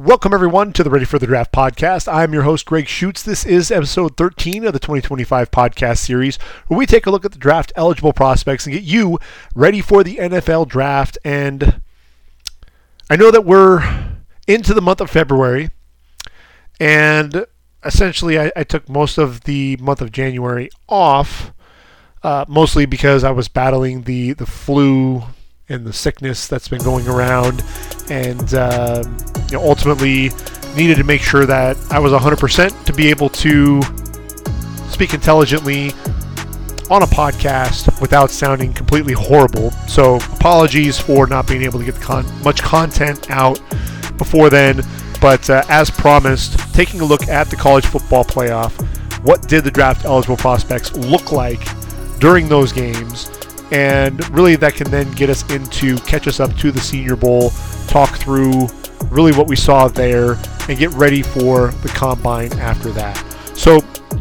Welcome, everyone, to the Ready for the Draft podcast. I'm your host, Greg Schutz. This is episode 13 of the 2025 podcast series, where we take a look at the draft-eligible prospects and get you ready for the NFL draft. And I know that we're into the month of February, and essentially I took most of the month of January off, mostly because I was battling the flu and the sickness that's been going around, and ultimately needed to make sure that I was 100% to be able to speak intelligently on a podcast without sounding completely horrible. So apologies for not being able to get much content out before then, but as promised, taking a look at the college football playoff, what did the draft eligible prospects look like during those games? And really that can then get us catch us up to the Senior Bowl, talk through really what we saw there, and get ready for the Combine after that. So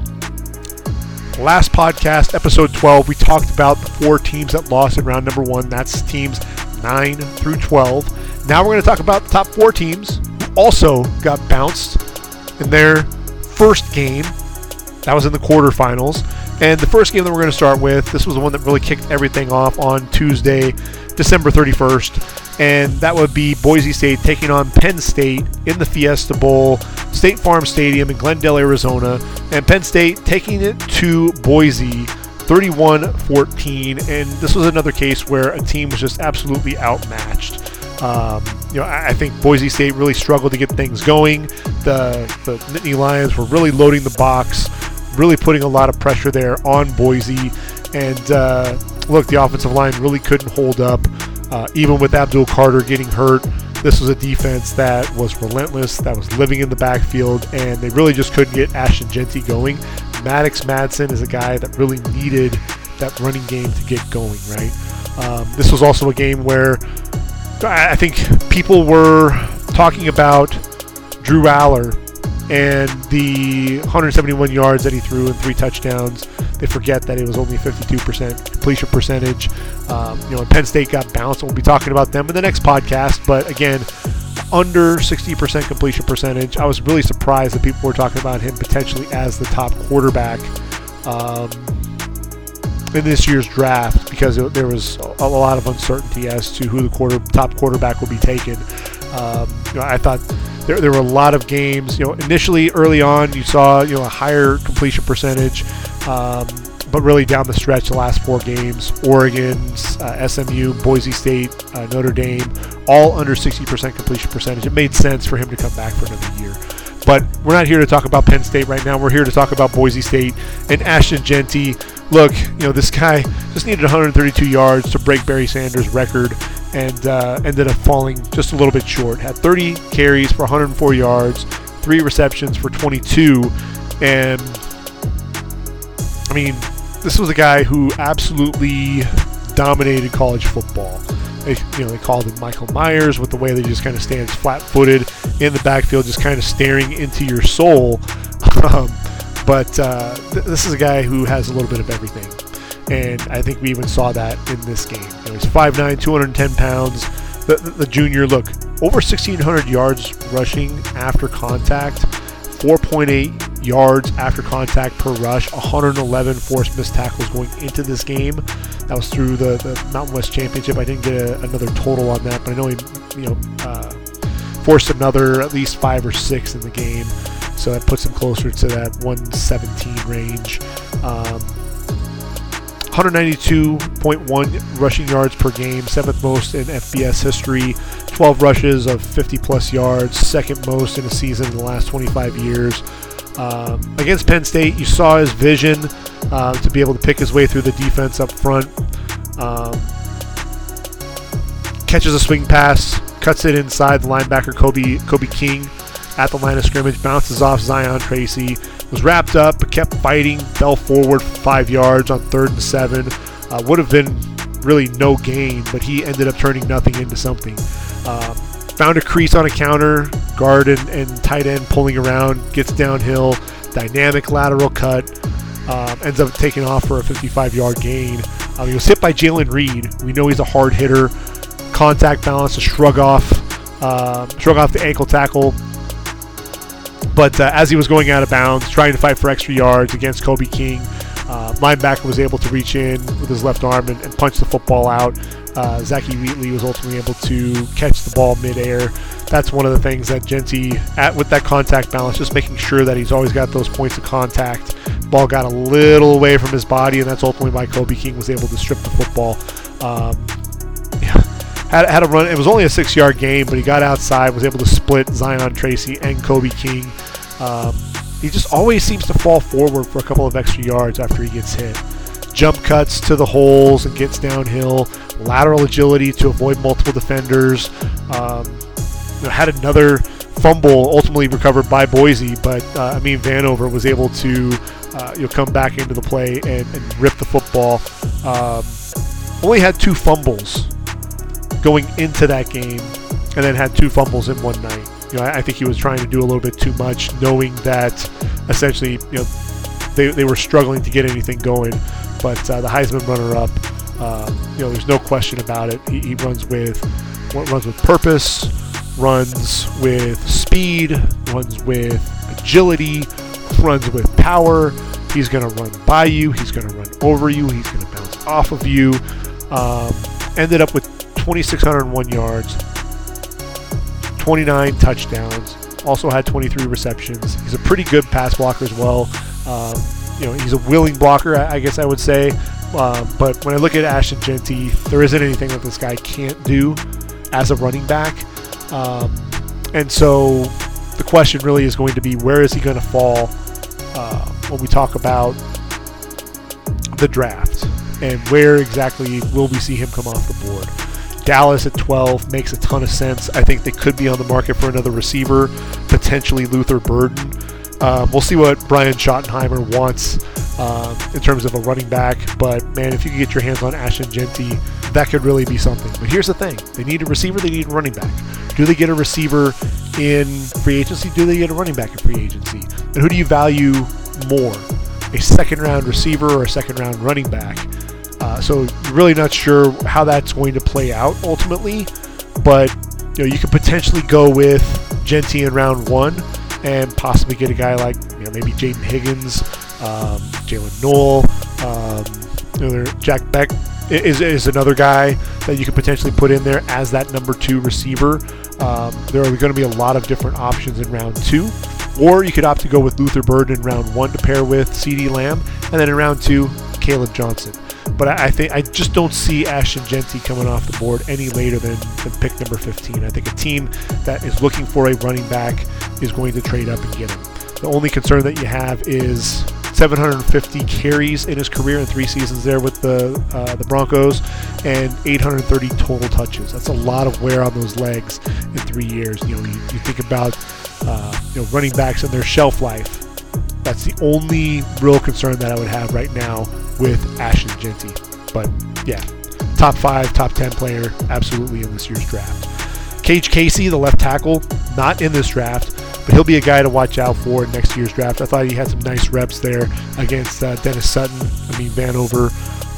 last podcast, episode 12, we talked about the 4 teams that lost in round number 1. That's teams 9 through 12. Now we're going to talk about the top 4 teams who also got bounced in their first game. That was in the quarterfinals. And the first game that we're going to start with, this was the one that really kicked everything off on Tuesday, December 31st. And that would be Boise State taking on Penn State in the Fiesta Bowl, State Farm Stadium in Glendale, Arizona. And Penn State taking it to Boise 31-14. And this was another case where a team was just absolutely outmatched. I think Boise State really struggled to get things going. The Nittany Lions were really loading the box, really putting a lot of pressure there on Boise. And look, the offensive line really couldn't hold up. Even with Abdul Carter getting hurt, this was a defense that was relentless, that was living in the backfield, and they really just couldn't get Ashton Jeanty going. Maddox Madsen is a guy that really needed that running game to get going, right? This was also a game where I think people were talking about Drew Aller and the 171 yards that he threw and 3 touchdowns. They forget that it was only 52% completion percentage. And Penn State got bounced, and we'll be talking about them in the next podcast. But again, under 60% completion percentage. I was really surprised that people were talking about him potentially as the top quarterback in this year's draft, because there was a lot of uncertainty as to who the top quarterback would be taken. I thought there were a lot of games. Initially early on, you saw a higher completion percentage, but really down the stretch, the last 4 games, Oregon's, SMU, Boise State, Notre Dame, all under 60% completion percentage. It made sense for him to come back for another year. But we're not here to talk about Penn State right now. We're here to talk about Boise State and Ashton Jeanty. Look, this guy just needed 132 yards to break Barry Sanders' record, and ended up falling just a little bit short. Had 30 carries for 104 yards, 3 receptions for 22, and I mean, this was a guy who absolutely dominated college football. They called him Michael Myers, with the way that he just kind of stands flat-footed in the backfield, just kind of staring into your soul. But this is a guy who has a little bit of everything. And I think we even saw that in this game. He's 5'9", 210 pounds. The junior, look, over 1,600 yards rushing after contact, 4.8 yards after contact per rush, 111 forced missed tackles going into this game. That was through the Mountain West Championship. I didn't get another total on that, but I know he forced another at least 5 or 6 in the game. So that puts him closer to that 117 range. 192.1 rushing yards per game, 7th most in FBS history, 12 rushes of 50-plus yards, 2nd most in a season in the last 25 years. Against Penn State, you saw his vision to be able to pick his way through the defense up front. Catches a swing pass, cuts it inside the linebacker Kobe King at the line of scrimmage, bounces off Zion Tracy, was wrapped up but kept fighting, fell forward for 5 yards on 3rd and 7. Would have been really no gain, but he ended up turning nothing into something. Found a crease on a counter, guard and tight end pulling around, gets downhill, dynamic lateral cut, ends up taking off for a 55-yard gain. He was hit by Jalen Reed. We know he's a hard hitter. Contact balance to shrug off the ankle tackle, But as he was going out of bounds, trying to fight for extra yards against Kobe King, linebacker was able to reach in with his left arm and punch the football out. Zachy Wheatley was ultimately able to catch the ball midair. That's one of the things that Jeanty, with that contact balance, just making sure that he's always got those points of contact. Ball got a little away from his body, and that's ultimately why Kobe King was able to strip the football. Had a run. It was only a 6-yard game, but he got outside, was able to split Zion Tracy and Kobe King. He just always seems to fall forward for a couple of extra yards after he gets hit. Jump cuts to the holes and gets downhill. Lateral agility to avoid multiple defenders. Had another fumble ultimately recovered by Boise, but Amin Vanover was able to come back into the play and rip the football. Only had 2 fumbles going into that game, and then had 2 fumbles in one night. I think he was trying to do a little bit too much, knowing that essentially they were struggling to get anything going. But the Heisman runner-up, there's no question about it. He runs with purpose, runs with speed, runs with agility, runs with power. He's going to run by you. He's going to run over you. He's going to bounce off of you. Ended up with 2,601 yards, 29 touchdowns, also had 23 receptions. He's a pretty good pass blocker as well. He's a willing blocker, I guess I would say. But when I look at Ashton Jeanty, there isn't anything that this guy can't do as a running back. And so the question really is going to be, where is he going to fall when we talk about the draft? And where exactly will we see him come off the board? Dallas at 12 makes a ton of sense. I think they could be on the market for another receiver, potentially Luther Burden. We'll see what Brian Schottenheimer wants in terms of a running back. But, man, if you could get your hands on Ashton Jeanty, that could really be something. But here's the thing. They need a receiver. They need a running back. Do they get a receiver in free agency? Do they get a running back in free agency? And who do you value more, a second-round receiver or a second-round running back? So you're really not sure how that's going to play out ultimately, but you could potentially go with Jeanty in round 1 and possibly get a guy like maybe Jaden Higgins, Jalen Noel, Jack Beck is another guy that you could potentially put in there as that number 2 receiver. There are going to be a lot of different options in round 2, or you could opt to go with Luther Burden in round 1 to pair with CeeDee Lamb, and then in round 2, Caleb Johnson. But I just don't see Ashton Jeanty coming off the board any later than pick number 15. I think a team that is looking for a running back is going to trade up and get him. The only concern that you have is 750 carries in his career in 3 seasons there with the Broncos, and 830 total touches. That's a lot of wear on those legs in 3 years. You think about running backs and their shelf life. That's the only real concern that I would have right now with Ashton Jeanty. But yeah, top 5, top 10 player, absolutely in this year's draft. Cage Casey, the left tackle, not in this draft, but he'll be a guy to watch out for in next year's draft. I thought he had some nice reps there against Dennis Sutton, Vanover.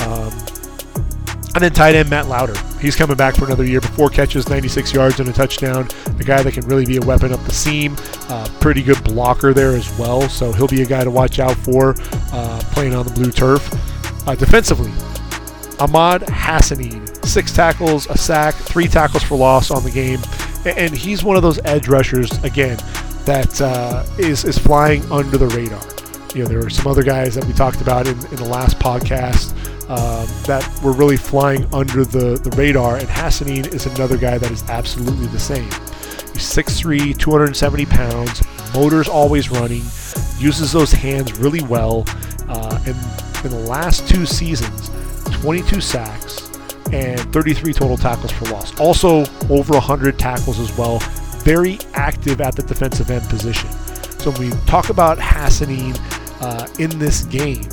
And then tight end Matt Lauder. He's coming back for another year. 4 catches, 96 yards and a touchdown. A guy that can really be a weapon up the seam. Pretty good blocker there as well. So he'll be a guy to watch out for playing on the blue turf. Defensively, Ahmad Hassanin. 6 tackles, a sack, 3 tackles for loss on the game. And he's one of those edge rushers, again, that is flying under the radar. There were some other guys that we talked about in the last podcast that were really flying under the radar, and Hassanin is another guy that is absolutely the same. He's 6'3", 270 pounds, motor's always running, uses those hands really well, and in the last 2 seasons, 22 sacks and 33 total tackles for loss. Also over 100 tackles as well. Very active at the defensive end position. So when we talk about Hassanin in this game,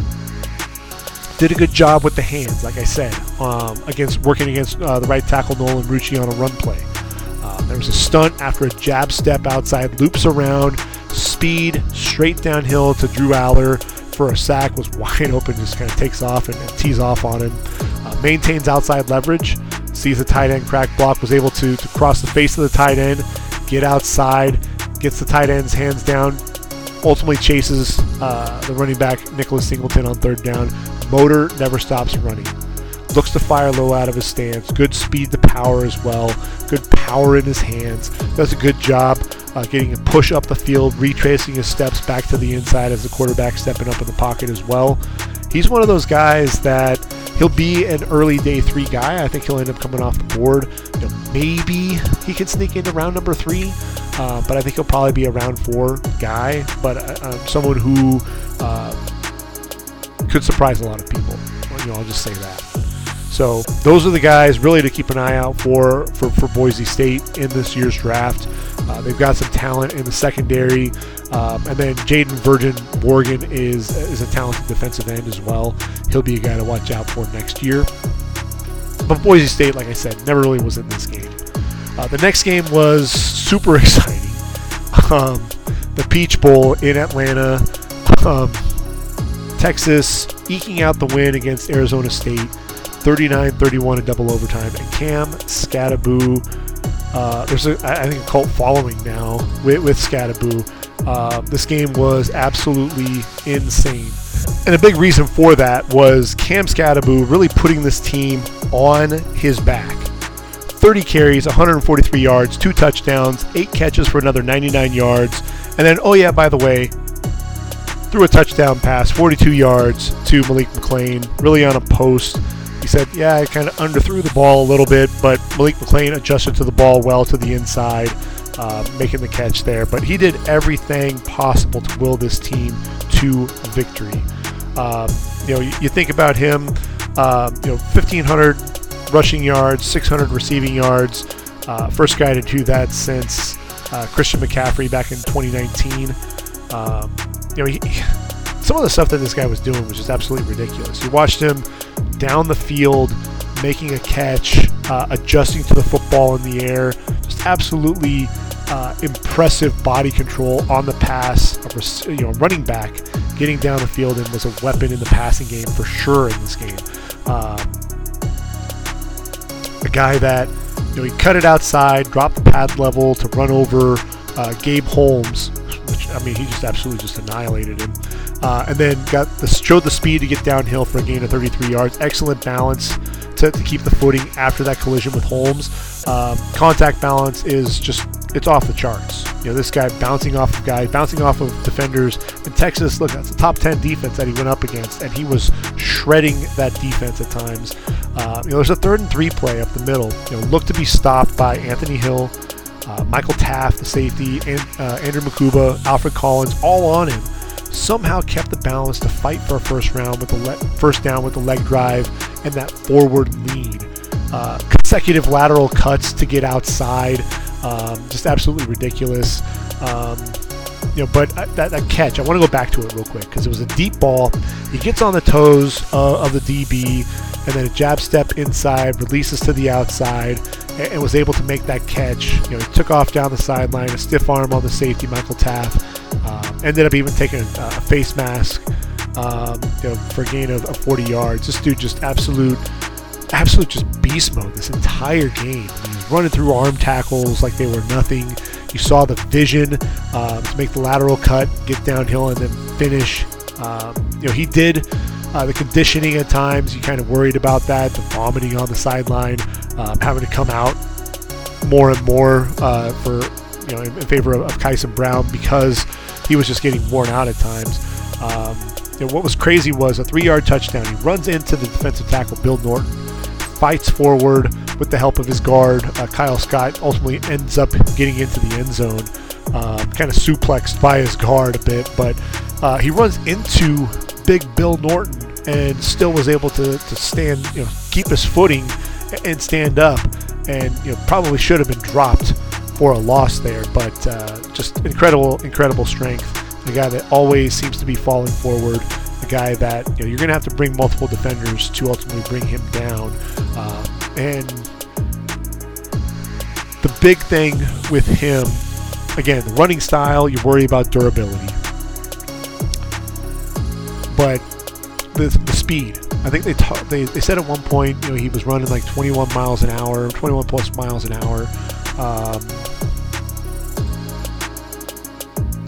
did a good job with the hands, like I said, working against the right tackle Nolan Rucci on a run play. There was a stunt after a jab step outside, loops around, speed straight downhill to Drew Aller for a sack, was wide open, just kind of takes off and tees off on him. Maintains outside leverage, sees the tight end crack block, was able to cross the face of the tight end, get outside, gets the tight end's hands down, ultimately chases the running back Nicholas Singleton on third down. Motor never stops running. Looks to fire low out of his stance. Good speed to power as well. Good power in his hands. Does a good job getting a push up the field, retracing his steps back to the inside as the quarterback stepping up in the pocket as well. He's one of those guys that he'll be an early day 3 guy. I think he'll end up coming off the board. Maybe he can sneak into round number 3, but I think he'll probably be a round 4 guy. But someone who could surprise a lot of people. I'll just say that. So those are the guys really to keep an eye out for Boise State in this year's draft. They've got some talent in the secondary, and then Jaden Virgin Morgan is a talented defensive end as well. He'll be a guy to watch out for next year. But Boise State, like I said, never really was in this game. The next game was super exciting. The Peach Bowl in Atlanta. Texas eking out the win against Arizona State, 39-31 in double overtime. And Cam Skattebo, there's I think a cult following now with Skattebo. This game was absolutely insane. And a big reason for that was Cam Skattebo really putting this team on his back. 30 carries, 143 yards, 2 touchdowns, 8 catches for another 99 yards. And then, oh yeah, by the way, threw a touchdown pass, 42 yards to Malik McClain, really on a post. He said, yeah, I kind of underthrew the ball a little bit, but Malik McClain adjusted to the ball well to the inside, making the catch there. But he did everything possible to will this team to victory. You think about him, 1,500 rushing yards, 600 receiving yards. First guy to do that since Christian McCaffrey back in 2019. Some of the stuff that this guy was doing was just absolutely ridiculous. You watched him down the field, making a catch, adjusting to the football in the air, just absolutely impressive body control on the pass. Running back getting down the field and was a weapon in the passing game for sure in this game. A guy that he cut it outside, dropped the pad level to run over Gabe Holmes, which he just absolutely annihilated him. And then showed the speed to get downhill for a gain of 33 yards. Excellent balance to keep the footing after that collision with Holmes. Contact balance is it's off the charts. This guy bouncing off of defenders. In Texas, look, that's a top 10 defense that he went up against, and he was shredding that defense at times. There's a 3rd and 3 play up the middle. Looked to be stopped by Anthony Hill, Michael Taft, the safety, and Andrew Makuba, Alfred Collins, all on him. Somehow kept the balance to fight for a first down with the leg drive and that forward lead. Consecutive lateral cuts to get outside, just absolutely ridiculous. But that catch, I want to go back to it real quick because it was a deep ball. He gets on the toes of the DB, and then a jab step inside, releases to the outside, and was able to make that catch. He took off down the sideline, a stiff arm on the safety, Michael Taft. Ended up even taking a face mask, for a gain of 40 yards. This dude just absolute just beast mode this entire game. He was running through arm tackles like they were nothing. You saw the vision to make the lateral cut, get downhill, and then finish. He did the conditioning at times. You kind of worried about that, the vomiting on the sideline, having to come out more and more in favor of Kyson Brown because he was just getting worn out at times. What was crazy was a 3-yard touchdown. He runs into the defensive tackle, Bill Norton, fights forward with the help of his guard, Kyle Scott, ultimately ends up getting into the end zone, kind of suplexed by his guard a bit, but he runs into big Bill Norton and still was able to stand, keep his footing and stand up, and probably should have been dropped for a loss there, but just incredible strength. The guy that always seems to be falling forward, the guy that you're going to have to bring multiple defenders to ultimately bring him down. And the big thing with him, again, the running style, you worry about durability, but the speed. I think they said at one point, he was running like 21 plus miles an hour.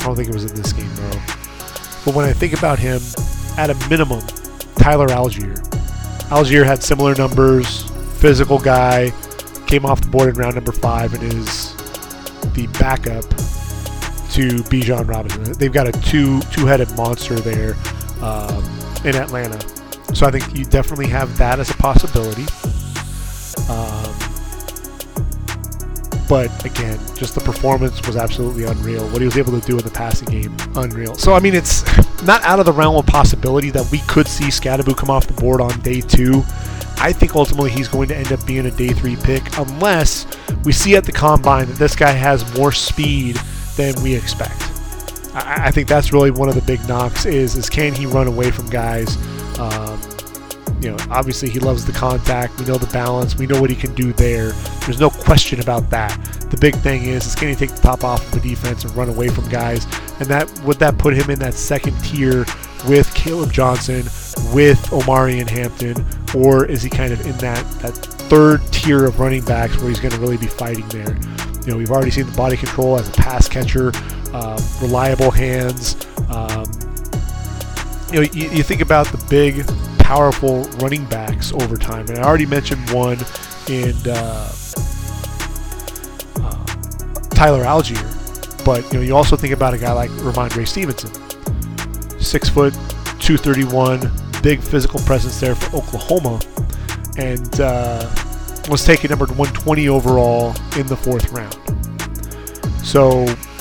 don't think it was in this game, though. But when I think about him, at a minimum, Tyler Algier. Algier had similar numbers, physical guy, came off the board in round number 5 and is the backup to Bijan Robinson. They've got a two-headed monster there in Atlanta. So I think you definitely have that as a possibility. But again, just the performance was absolutely unreal. What he was able to do in the passing game, unreal. So, I mean, it's not out of the realm of possibility that we could see Skattebo come off the board on day 2. I think ultimately he's going to end up being a day 3 pick unless we see at the combine that this guy has more speed than we expect. I think that's really one of the big knocks is can he run away from guys? Obviously he loves the contact. We know the balance. We know what he can do there. There's no question about that. The big thing is can he take the top off of the defense and run away from guys? And would that put him in that second tier with Caleb Johnson, with Omarion Hampton, or is he kind of in that third tier of running backs where he's going to really be fighting there? We've already seen the body control as a pass catcher, reliable hands. You think about the big, powerful running backs over time, and I already mentioned one in Tyler Algier, but you also think about a guy like Ramondre Stevenson, 6 foot, 231, big physical presence there for Oklahoma, and was taken number 120 overall in the 4th round. So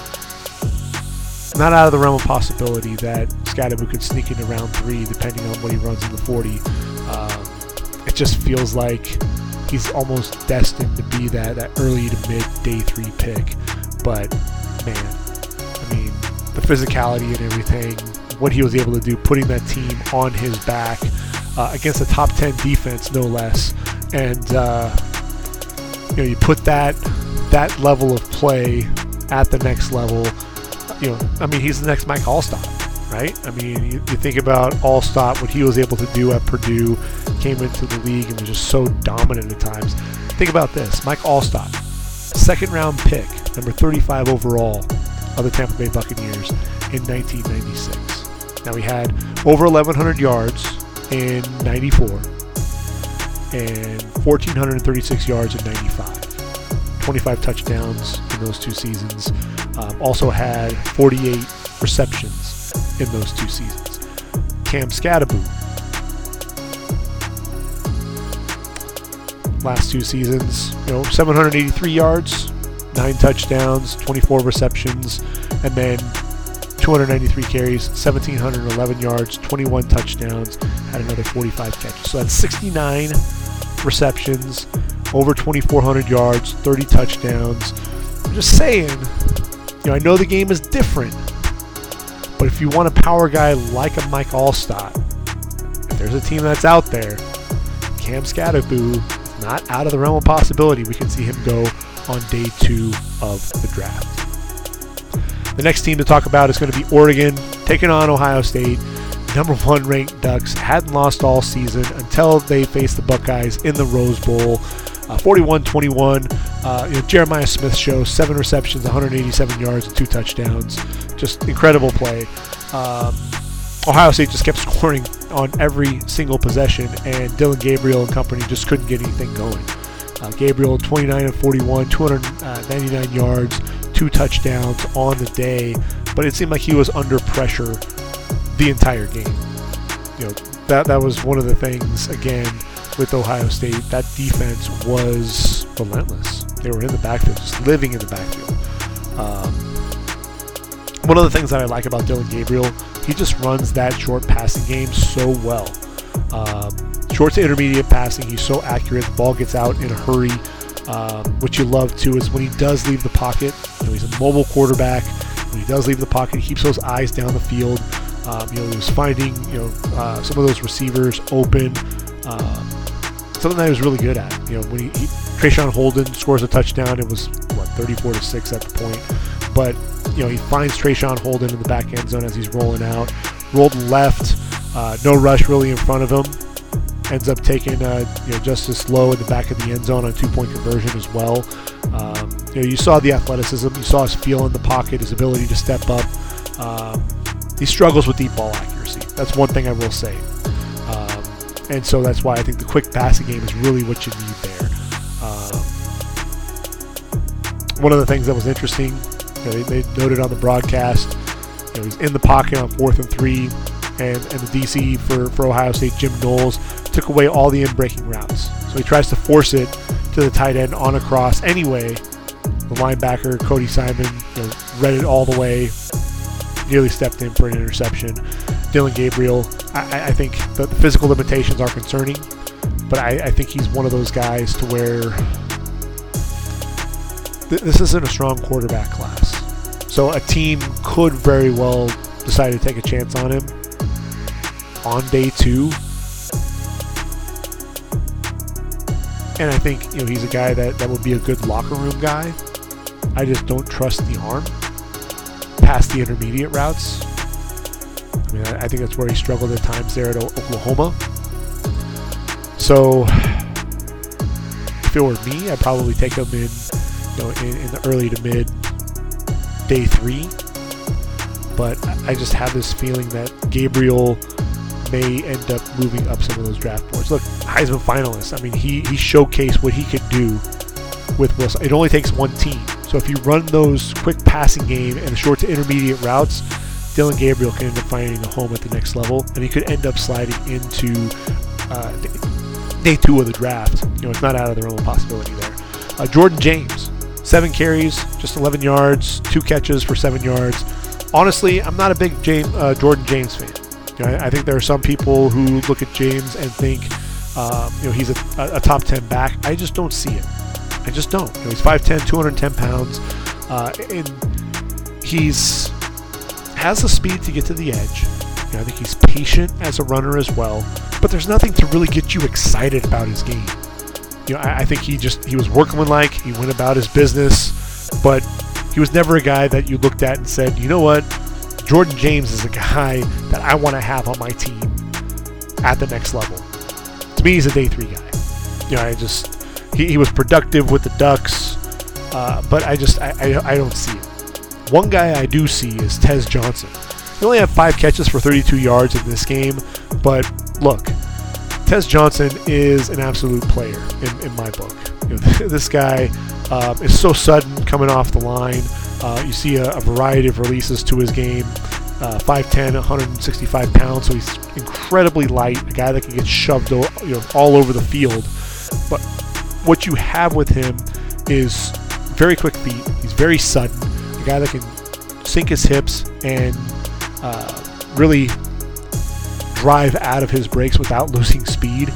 not out of the realm of possibility that Skattebo could sneak into round 3 depending on what he runs in the 40. It just feels like he's almost destined to be that early to mid day 3 pick. But man, I mean, the physicality and everything, what he was able to do, putting that team on his back against a top 10 defense, no less. And you put that level of play at the next level. I mean, he's the next Mike Alstott, right? I mean, you think about Alstott, what he was able to do at Purdue, came into the league and was just so dominant at times. Think about this. Mike Alstott, 2nd round pick, number 35 overall of the Tampa Bay Buccaneers in 1996. Now, he had over 1,100 yards in 94 and 1,436 yards in 95. 25 touchdowns in those 2 seasons. Also had 48 receptions in those 2 seasons. Cam Skattebo, last 2 seasons, 783 yards, 9 touchdowns, 24 receptions, and then 293 carries, 1,711 yards, 21 touchdowns, had another 45 catches. So that's 69 receptions, over 2,400 yards, 30 touchdowns. I'm just saying, I know the game is different, but if you want a power guy like a Mike Alstott, if there's a team that's out there, Cam Skattebo is not out of the realm of possibility. We can see him go on day 2 of the draft. The next team to talk about is going to be Oregon, taking on Ohio State. Number 1 ranked Ducks hadn't lost all season until they faced the Buckeyes in the Rose Bowl. 41-21. Jeremiah Smith show, 7 receptions, 187 yards, and 2 touchdowns. Just incredible play. Ohio State just kept scoring on every single possession, and Dillon Gabriel and company just couldn't get anything going. Gabriel, 29-41, 299 yards, 2 touchdowns on the day, but it seemed like he was under pressure the entire game. That was one of the things, again, with Ohio State. That defense was relentless. They were in the backfield, just living in the backfield. One of the things that I like about Dillon Gabriel, he just runs that short passing game so well. Short to intermediate passing, he's so accurate. The ball gets out in a hurry. What you love, too, is when he does leave the pocket. He's a mobile quarterback. When he does leave the pocket, he keeps those eyes down the field. He was finding, some of those receivers open. Something that he was really good at. When Trayshawn Holden scores a touchdown, it was 34-6 at the point. But he finds Trayshawn Holden in the back end zone as he's rolling out. Rolled left, no rush really in front of him. Ends up taking just as low in the back of the end zone on a 2-point conversion as well. You saw the athleticism, you saw his feel in the pocket, his ability to step up. He struggles with deep ball accuracy. That's one thing I will say. And so that's why I think the quick passing game is really what you need there. One of the things that was interesting, they noted on the broadcast, he's in the pocket on 4th and 3, and the DC for Ohio State, Jim Knowles, took away all the in-breaking routes. So he tries to force it to the tight end on a cross anyway. The linebacker, Cody Simon, read it all the way, nearly stepped in for an interception. Dillon Gabriel, I think the physical limitations are concerning, but I think he's one of those guys to where this isn't a strong quarterback class. So a team could very well decide to take a chance on him on day 2. And I think he's a guy that would be a good locker room guy. I just don't trust the arm past the intermediate routes. I mean, I think that's where he struggled at times there at Oklahoma. So if it were me, I'd probably take him in the early to mid day 3. But I just have this feeling that Gabriel may end up moving up some of those draft boards. Look, Heisman finalist. I mean, he showcased what he could do with Wilson. It only takes one team. So if you run those quick passing game and the short to intermediate routes, Dillon Gabriel can end up finding a home at the next level, and he could end up sliding into day 2 of the draft. It's not out of the realm of possibility there. Jordan James, 7 carries, just 11 yards, 2 catches for 7 yards. Honestly, I'm not a big Jordan James fan. I think there are some people who look at James and think, he's a top 10 back. I just don't see it. I just don't. He's 5'10", 210 pounds, and has the speed to get to the edge. I think he's patient as a runner as well, but there's nothing to really get you excited about his game. I think he was workmanlike. He went about his business, but he was never a guy that you looked at and said, you know what, Jordan James is a guy that I want to have on my team at the next level. To me, he's a day 3 guy. He was productive with the Ducks, but I don't see it. One guy I do see is Tez Johnson. He only had 5 catches for 32 yards in this game, but look, Tez Johnson is an absolute player in my book. This guy is so sudden coming off the line. You see a variety of releases to his game. 5'10", 165 pounds, so he's incredibly light, a guy that can get shoved all over the field. But what you have with him is very quick feet. He's very sudden, a guy that can sink his hips and really drive out of his breaks without losing speed.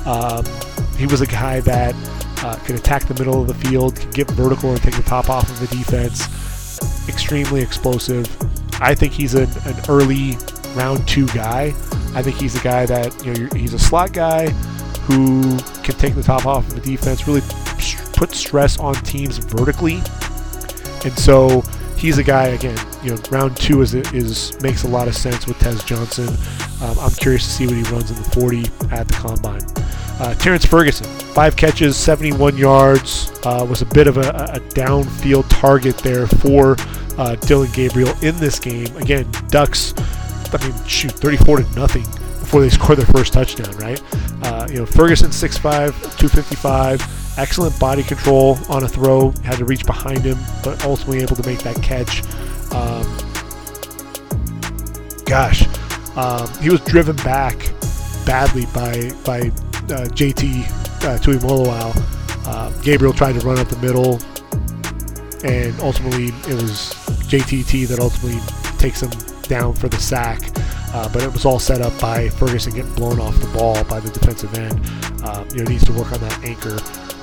He was a guy that can attack the middle of the field, can get vertical and take the top off of the defense. Extremely explosive. I think he's an early round 2 guy. I think he's a guy that he's a slot guy who can take the top off of the defense, really put stress on teams vertically, and so he's a guy, again, round 2 makes a lot of sense with Tez Johnson. I'm curious to see what he runs in the 40 at the combine. Terrence Ferguson, 5 catches, 71 yards, was a bit of a downfield target there for Dillon Gabriel in this game. Again, Ducks, 34-0 before they score their first touchdown, right? Ferguson, 6'5", 255, excellent body control on a throw, had to reach behind him, but ultimately able to make that catch. He was driven back badly by JT Tuimoloau. Gabriel tried to run up the middle, and ultimately it was JTT that ultimately takes him down for the sack. But it was all set up by Ferguson getting blown off the ball by the defensive end. Needs to work on that anchor.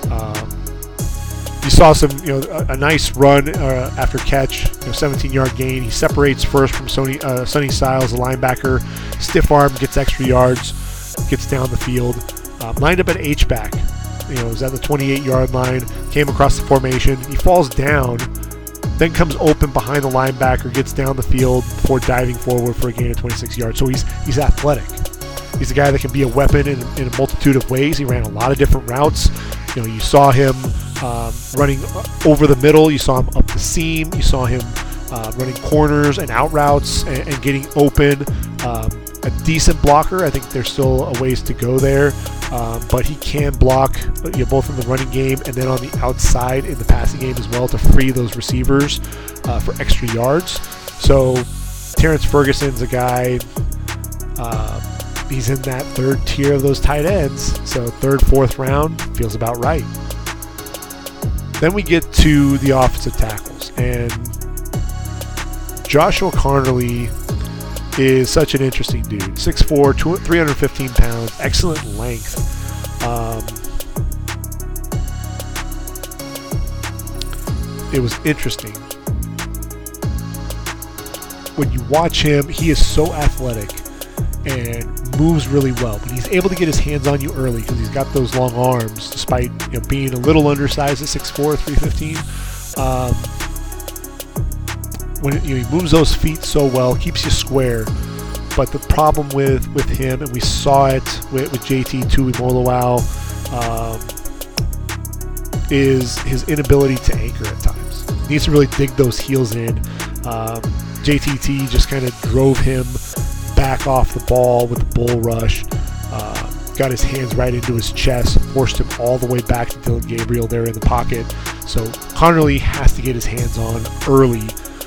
You saw a nice run after catch, 17-yard gain. He separates first from Sonny Styles, the linebacker. Stiff arm, gets extra yards, gets down the field. Lined up at H-back. Was at the 28-yard line, came across the formation. He falls down, then comes open behind the linebacker, gets down the field before diving forward for a gain of 26 yards. So he's athletic. He's a guy that can be a weapon in a multitude of ways. He ran a lot of different routes. You saw him running over the middle. You saw him up the seam. You saw him running corners and out routes and getting open. A decent blocker. I think there's still a ways to go there, but he can block both in the running game and then on the outside in the passing game as well to free those receivers for extra yards. So Terrence Ferguson's a guy, he's in that third tier of those tight ends, so third, fourth round feels about right. Then we get to the offensive tackles, and Joshua Conerly is such an interesting dude. 6'4", 315 pounds, excellent length. It was interesting. When you watch him, he is so athletic and moves really well, but he's able to get his hands on you early because he's got those long arms, despite being a little undersized at 6'4", 315. When he moves those feet so well, keeps you square. But the problem with him, and we saw it with JT Tuimoloau, is his inability to anchor at times. He needs to really dig those heels in. JTT just kind of drove him back off the ball with the bull rush, got his hands right into his chest, forced him all the way back to Dillon Gabriel there in the pocket. So Conerly has to get his hands on early.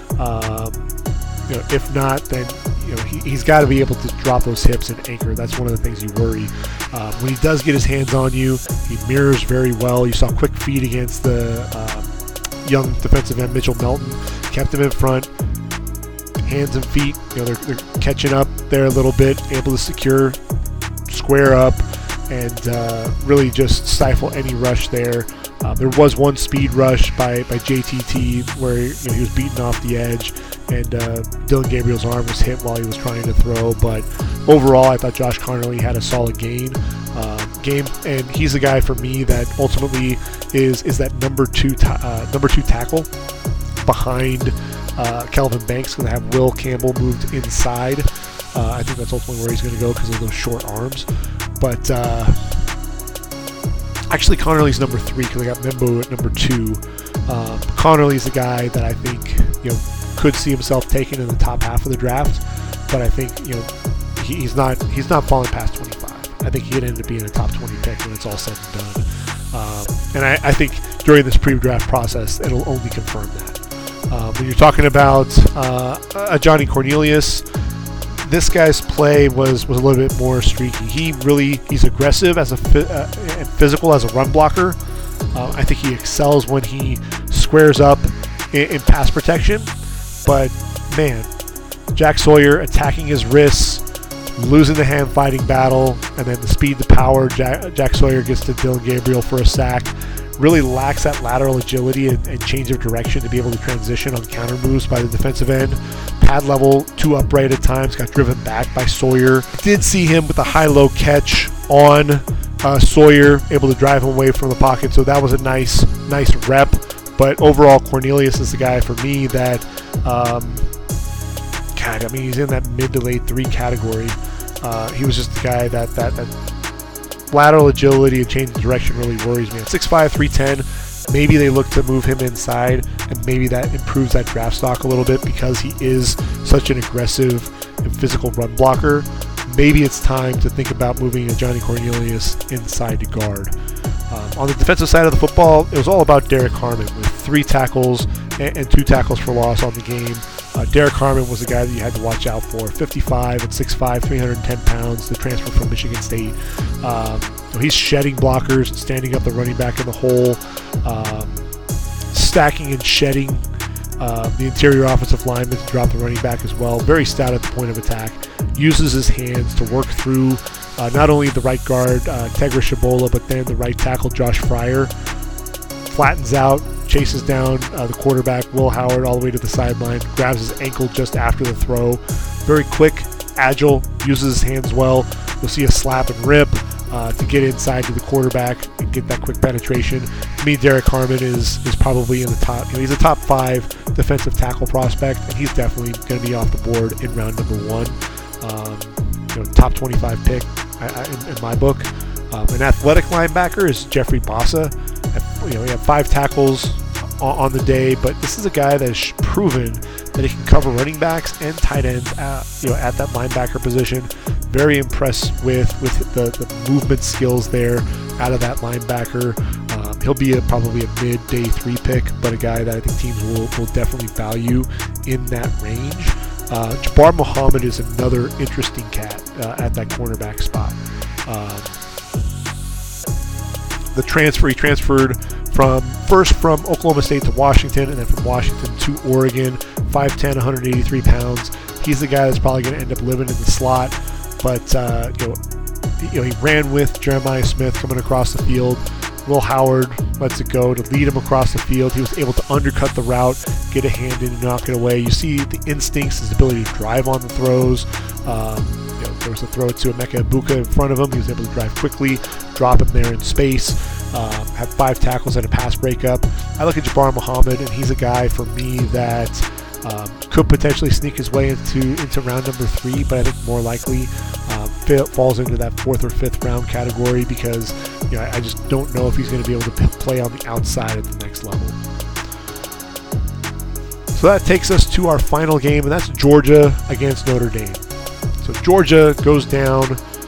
If not, then he's got to be able to drop those hips and anchor. That's one of the things you worry. When he does get his hands on you, he mirrors very well. You saw quick feet against the young defensive end Mitchell Melton, kept him in front. Hands and feet, they're catching up there a little bit, able to secure, square up, and really just stifle any rush there. There was one speed rush by JTT where he was beaten off the edge, and Dillon Gabriel's arm was hit while he was trying to throw. But overall, I thought Josh Conerly had a solid game, and he's the guy for me that ultimately is that number two tackle behind Kelvin Banks, going to have Will Campbell moved inside. I think that's ultimately where he's going to go because of those short arms. But actually, Conerly's number 3 because I got Membo at number 2. Conerly's the guy that I think could see himself taken in the top half of the draft, but I think he's not falling past 25. I think he could end up being a top 20 pick when it's all said and done. And I think during this pre-draft process, it'll only confirm that. When you're talking about Johnny Cornelius, this guy's play was a little bit more streaky. He's aggressive and physical as a run blocker. I think he excels when he squares up in pass protection. But man, Jack Sawyer attacking his wrists, losing the hand fighting battle, and then the speed to power. Jack Sawyer gets to Dillon Gabriel for a sack. Really lacks that lateral agility and change of direction to be able to transition on counter moves by the defensive end. Pad level too upright at times, got driven back by Sawyer. Did see him with a high-low catch on Sawyer, able to drive him away from the pocket, so that was a nice rep. But overall, Cornelius is the guy for me that, he's in that mid to late 3 category. He was just the guy that lateral agility and change of direction really worries me. At 6'5", 310, maybe they look to move him inside, and maybe that improves that draft stock a little bit because he is such an aggressive and physical run blocker. Maybe it's time to think about moving a Johnny Cornelius inside to guard. On the defensive side of the football, it was all about Derek Harmon with 3 tackles and 2 tackles for loss on the game. Derek Harmon was the guy that you had to watch out for. 55 at 6'5", 310 pounds, the transfer from Michigan State. He's shedding blockers and standing up the running back in the hole, stacking and shedding the interior offensive lineman to drop the running back as well. Very stout at the point of attack. Uses his hands to work through not only the right guard, Tegra Shabola, but then the right tackle, Josh Fryer. Flattens out, chases down the quarterback, Will Howard, all the way to the sideline, grabs his ankle just after the throw. Very quick, agile, uses his hands well. You'll see a slap and rip to get inside to the quarterback and get that quick penetration. To me, Derek Harmon is probably in the top. He's a top 5 defensive tackle prospect, and he's definitely going to be off the board in round number 1. Top 25 pick in my book. An athletic linebacker is Jeffrey Bassa. He had 5 tackles on the day, but this is a guy that has proven that he can cover running backs and tight ends at that linebacker position. Very impressed with the movement skills there out of that linebacker. He'll be probably a mid day 3 pick, but a guy that I think teams will definitely value in that range. Jabbar Muhammad is another interesting cat at that cornerback spot. He transferred from Oklahoma State to Washington, and then from Washington to Oregon. 5'10", 183 pounds. He's the guy that's probably going to end up living in the slot, but he ran with Jeremiah Smith coming across the field. Will Howard lets it go to lead him across the field. He was able to undercut the route, get a hand in and knock it away. You see the instincts, his ability to drive on the throws. There was a throw to Emeka Egbuka in front of him. He was able to drive quickly, drop him there in space, have 5 tackles and a pass breakup. I look at Jabbar Muhammad, and he's a guy for me that could potentially sneak his way into round number 3, but I think more likely falls into that 4th or 5th round category because I just don't know if he's going to be able to play on the outside at the next level. So that takes us to our final game, and that's Georgia against Notre Dame. So Georgia goes down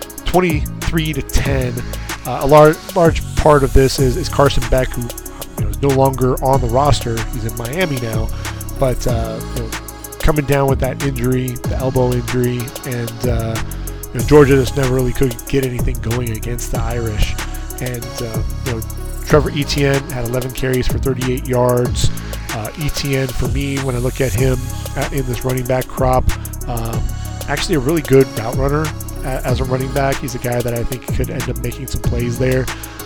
23-10. A large part of this is Carson Beck, who is no longer on the roster. He's in Miami now, but coming down with that injury, the elbow injury, and Georgia just never really could get anything going against the Irish. And Trevor Etienne had 11 carries for 38 yards. Etienne, for me, when I look at him in this running back crop, actually a really good route runner as a running back. He's a guy that I think could end up making some plays there.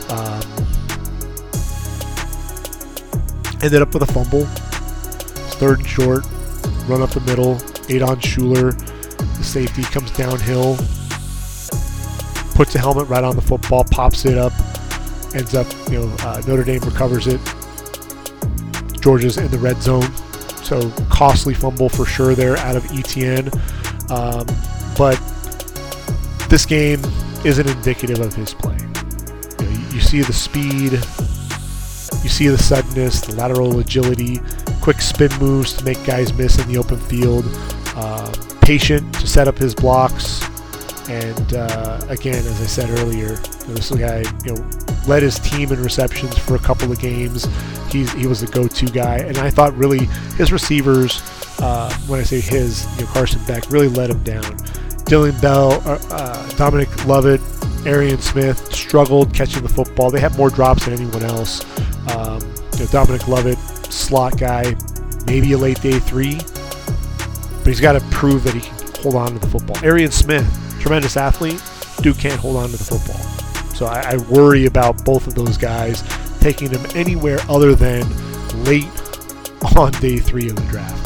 Ended up with a fumble. It's 3rd and short. Run up the middle. Adon Schuler, the safety, comes downhill. Puts the helmet right on the football. Pops it up. Ends up, Notre Dame recovers it. Georgia's in the red zone. So costly fumble for sure there out of Etienne. But this game isn't indicative of his play. You see the speed, you see the suddenness, the lateral agility, quick spin moves to make guys miss in the open field, patient to set up his blocks, and again, as I said earlier, this guy led his team in receptions for a couple of games. He was the go-to guy, and I thought really his receivers, when I say his, Carson Beck, really let him down. Dylan Bell, Dominic Lovett, Arian Smith struggled catching the football. They had more drops than anyone else. Dominic Lovett, slot guy, maybe a late day 3, but he's got to prove that he can hold on to the football. Arian Smith, tremendous athlete, dude can't hold on to the football. So I worry about both of those guys taking him anywhere other than late on day 3 of the draft.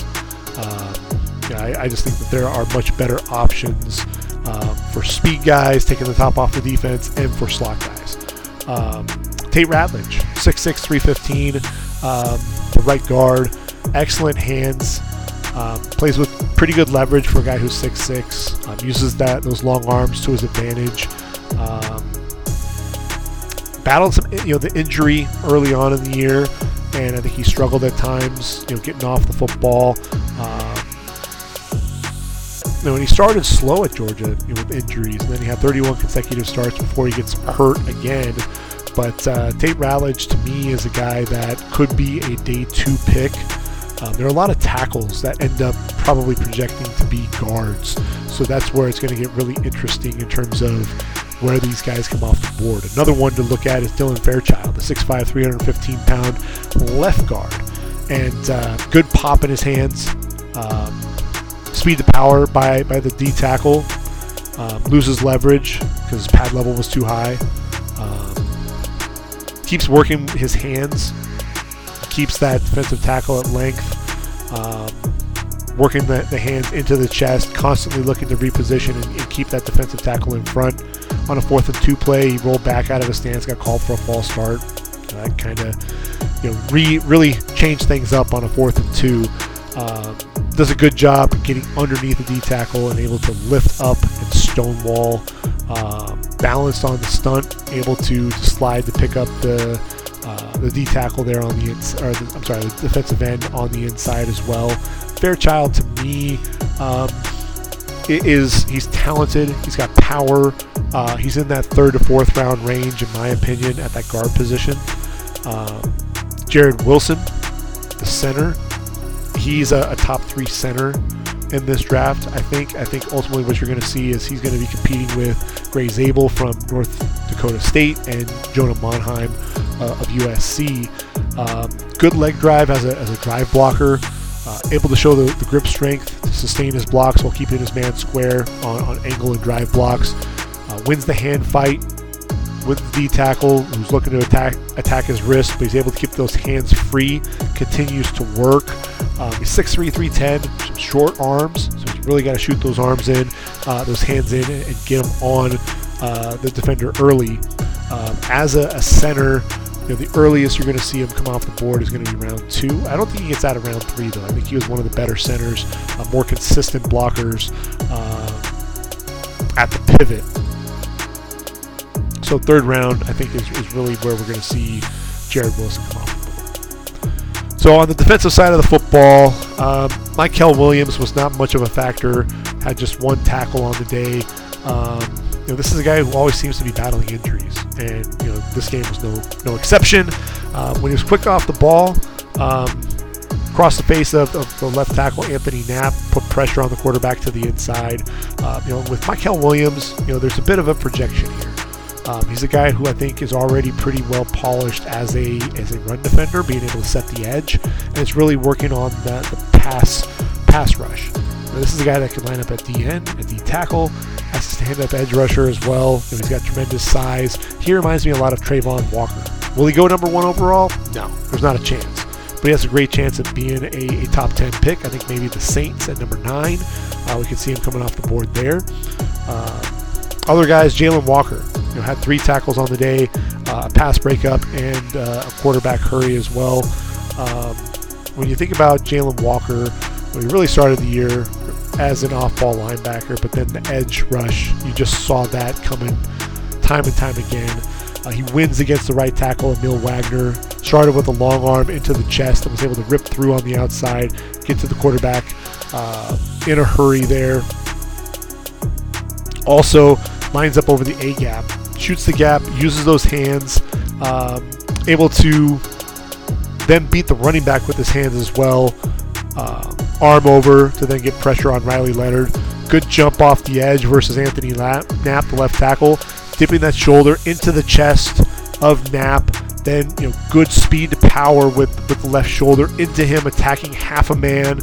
I just think that there are much better options for speed guys, taking the top off the defense, and for slot guys. Tate Ratledge, 6'6", 315, the right guard, excellent hands, plays with pretty good leverage for a guy who's 6'6", uses those long arms to his advantage. Battled some, the injury early on in the year, and I think he struggled at times, getting off the football. When he started slow at Georgia with injuries, and then he had 31 consecutive starts before he gets hurt again. But Tate Ratledge, to me, is a guy that could be a day 2 pick. There are a lot of tackles that end up probably projecting to be guards, so that's where it's going to get really interesting in terms of where these guys come off the board. Another one to look at is Dylan Fairchild, the 6'5", 315-pound left guard, and good pop in his hands. Speed to power by the D tackle. Loses leverage because his pad level was too high. Keeps working his hands. Keeps that defensive tackle at length. Working the hands into the chest. Constantly looking to reposition and keep that defensive tackle in front. On a 4th and 2 play, he rolled back out of his stance, got called for a false start. That kind of really changed things up on a 4th and 2. Does a good job getting underneath the D tackle and able to lift up and stonewall. Balanced on the stunt, able to slide to pick up the the D tackle there on the the defensive end on the inside as well. Fairchild to me he's talented. He's got power. He's in that 3rd to 4th round range, in my opinion, at that guard position. Jared Wilson, the center, he's a top 3 center in this draft. I think ultimately what you're going to see is he's going to be competing with Gray Zabel from North Dakota State and Jonah Monheim of USC. Good leg drive as a drive blocker. Able to show the grip strength to sustain his blocks while keeping his man square on angle and drive blocks. Wins the hand fight with the D tackle, who's looking to attack his wrist, but he's able to keep those hands free. Continues to work. He's 6'3", 310, some short arms, so he's really got to shoot those arms in, those hands in, and get them on the defender early. As a center, the earliest you're going to see him come off the board is going to be round 2. I don't think he gets out of round 3, though. I think he was one of the better centers, more consistent blockers at the pivot. So 3rd round, I think, is really where we're going to see Jared Wilson come off the board. So on the defensive side of the football, Mykel Williams was not much of a factor. Had just 1 tackle on the day. This is a guy who always seems to be battling injuries, and this game was no exception. When he was quick off the ball, across the face of the left tackle Anthony Knapp, put pressure on the quarterback to the inside. With Mykel Williams, there's a bit of a projection here. He's a guy who I think is already pretty well polished as a run defender, being able to set the edge, and it's really working on the pass rush. This is a guy that can line up at D-end, at D-tackle, as a stand-up edge rusher as well. He's got tremendous size. He reminds me a lot of Trayvon Walker. Will he go number 1 overall? No, there's not a chance. But he has a great chance of being a top 10 pick. I think maybe the Saints at number 9. We could see him coming off the board there. Other guys, Jalen Walker, had 3 tackles on the day, a pass breakup, and a quarterback hurry as well. When you think about Jalen Walker, he really started the year as an off-ball linebacker, but then the edge rush, you just saw that coming time and time again. He wins against the right tackle, Emil Wagner. Started with a long arm into the chest and was able to rip through on the outside, get to the quarterback in a hurry there. Also lines up over the A-gap, shoots the gap, uses those hands, able to then beat the running back with his hands as well. Arm over to then get pressure on Riley Leonard. Good jump off the edge versus Anthony Knapp, the left tackle, dipping that shoulder into the chest of Knapp. Then good speed to power with the left shoulder into him, attacking half a man.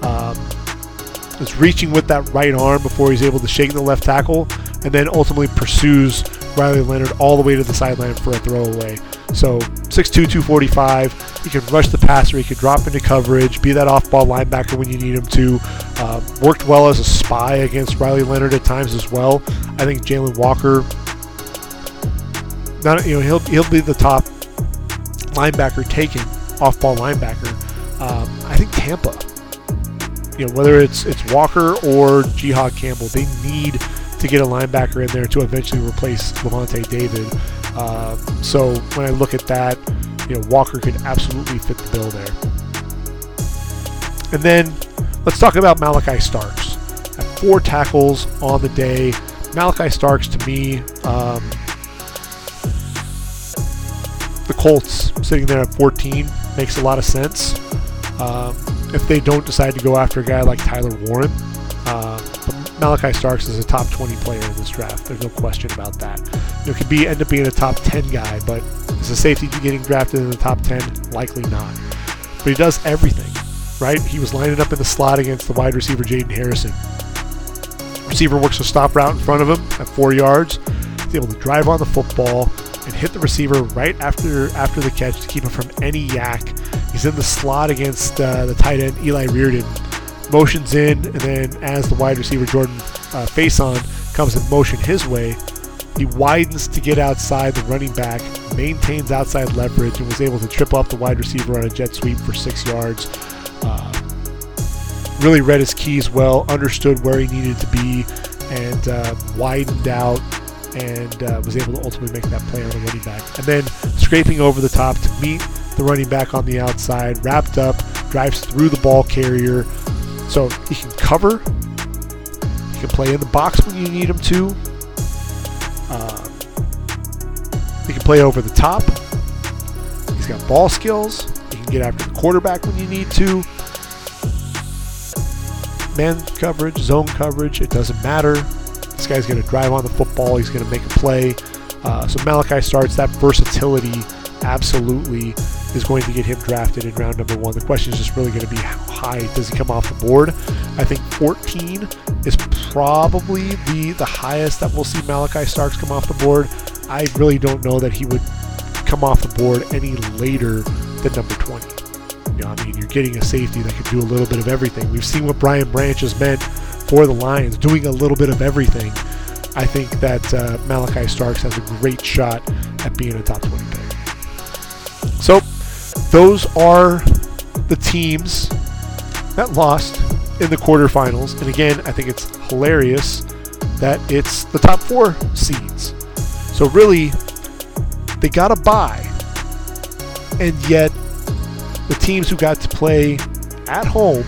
Is reaching with that right arm before he's able to shake the left tackle, and then ultimately pursues Riley Leonard all the way to the sideline for a throwaway. So 6'2", 245. He can rush the passer. He can drop into coverage, be that off-ball linebacker when you need him to. Worked well as a spy against Riley Leonard at times as well. I think Jalen Walker, he'll be the top linebacker taken, off-ball linebacker. I think Tampa, whether it's Walker or Jihad Campbell, they need to get a linebacker in there to eventually replace Lavonte David. So when I look at that, Walker could absolutely fit the bill there. And then let's talk about Malachi Starks. At 4 tackles on the day. Malachi Starks, to me, the Colts sitting there at 14 makes a lot of sense. If they don't decide to go after a guy like Tyler Warren. But Malachi Starks is a top 20 player in this draft. There's no question about that. Could end up being a top 10 guy, but is a safety getting drafted in the top 10? Likely not. But he does everything, right? He was lining up in the slot against the wide receiver Jaden Harrison. Receiver works a stop route in front of him at 4 yards. He's able to drive on the football and hit the receiver right after the catch to keep him from any yak. He's in the slot against the tight end Eli Reardon. Motions in, and then as the wide receiver Jordan Faison comes in motion his way, he widens to get outside the running back, maintains outside leverage, and was able to trip up the wide receiver on a jet sweep for 6 yards. Really read his keys well, understood where he needed to be, and widened out and was able to ultimately make that play on the running back. And then scraping over the top to meet the running back on the outside, wrapped up, drives through the ball carrier. So he can cover. He can play in the box when you need him to. He can play over the top. He's got ball skills. He can get after the quarterback when you need to. Man coverage, zone coverage, it doesn't matter. This guy's going to drive on the football. He's going to make a play. So Malaki Starks, that versatility absolutely is going to get him drafted in round number 1. The question is just really going to be how high does he come off the board. I think 14 is probably the highest that we'll see Malaki Starks come off the board. I really don't know that he would come off the board any later than number 20. You're getting a safety that can do a little bit of everything. We've seen what Brian Branch has meant for the Lions, doing a little bit of everything. I think that Malaki Starks has a great shot at being a top 20 pick. So those are the teams that lost in the quarterfinals. And again, I think it's hilarious that it's the top 4 seeds. So really, they got a bye. And yet, the teams who got to play at home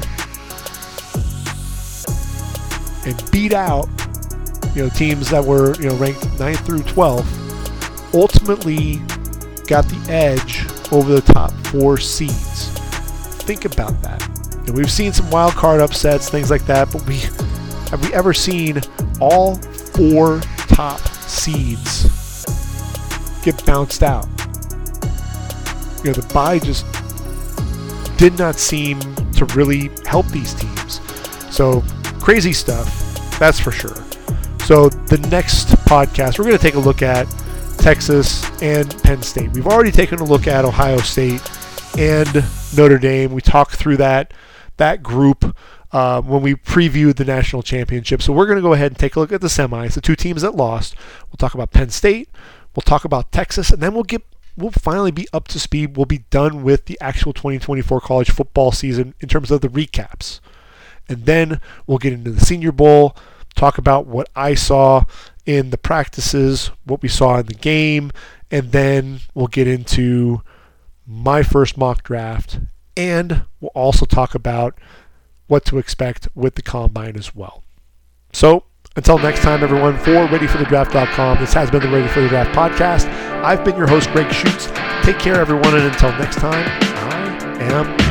and beat out, teams that were, ranked 9th through 12th, ultimately got the edge over the top 4 seeds. Think about that. And we've seen some wild card upsets, things like that, but have we ever seen all 4 top seeds get bounced out? The bye just did not seem to really help these teams. So crazy stuff, that's for sure. So the next podcast, we're going to take a look at Texas and Penn State. We've already taken a look at Ohio State and Notre Dame. We talked through that group when we previewed the national championship. So we're going to go ahead and take a look at the semis, the 2 teams that lost. We'll talk about Penn State. We'll talk about Texas, and then we'll finally be up to speed. We'll be done with the actual 2024 college football season in terms of the recaps. And then we'll get into the Senior Bowl, talk about what I saw in the practices, what we saw in the game, and then we'll get into my first mock draft, and we'll also talk about what to expect with the Combine as well. So until next time, everyone, for ReadyForTheDraft.com, this has been the Ready for the Draft podcast. I've been your host, Greg Schutz. Take care, everyone, and until next time, I am